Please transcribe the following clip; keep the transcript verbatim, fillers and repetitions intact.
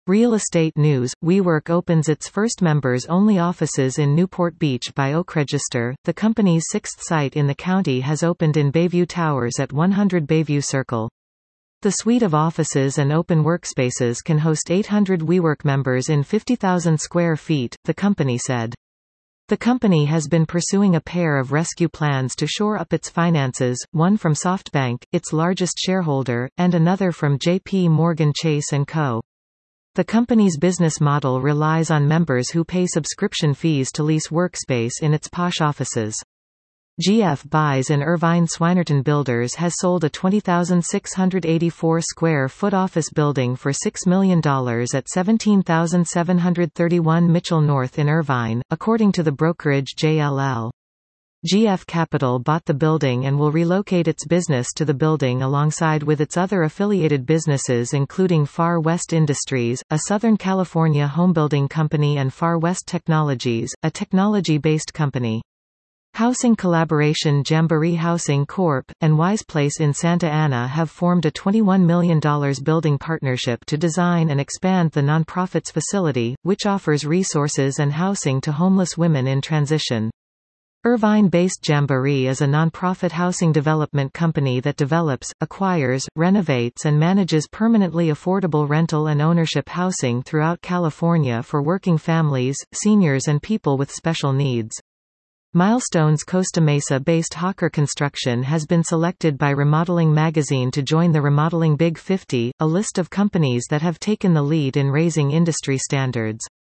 Real estate news: WeWork opens its first members-only offices in Newport Beach by Oakregister. The company's sixth site in the county has opened in Bayview Towers at one hundred Bayview Circle. The suite of offices and open workspaces can host eight hundred WeWork members in fifty thousand square feet, the company said. The company has been pursuing a pair of rescue plans to shore up its finances, one from SoftBank, its largest shareholder, and another from J P Morgan Chase and Co. The company's business model relies on members who pay subscription fees to lease workspace in its posh offices. G F Buys in Irvine. Swinerton Builders has sold a twenty thousand six hundred eighty-four square foot office building for six million dollars at seventeen thousand seven hundred thirty-one Mitchell North in Irvine, according to the brokerage J L L. G F Capital bought the building and will relocate its business to the building alongside with its other affiliated businesses including Far West Industries, a Southern California homebuilding company, and Far West Technologies, a technology-based company. Housing collaboration Jamboree Housing Corporation, and Wise Place in Santa Ana have formed a twenty-one million dollars building partnership to design and expand the nonprofit's facility, which offers resources and housing to homeless women in transition. Irvine-based Jamboree is a nonprofit housing development company that develops, acquires, renovates and manages permanently affordable rental and ownership housing throughout California for working families, seniors and people with special needs. Milestones Costa Mesa-based Hawker Construction has been selected by Remodeling Magazine to join the Remodeling Big fifty, a list of companies that have taken the lead in raising industry standards.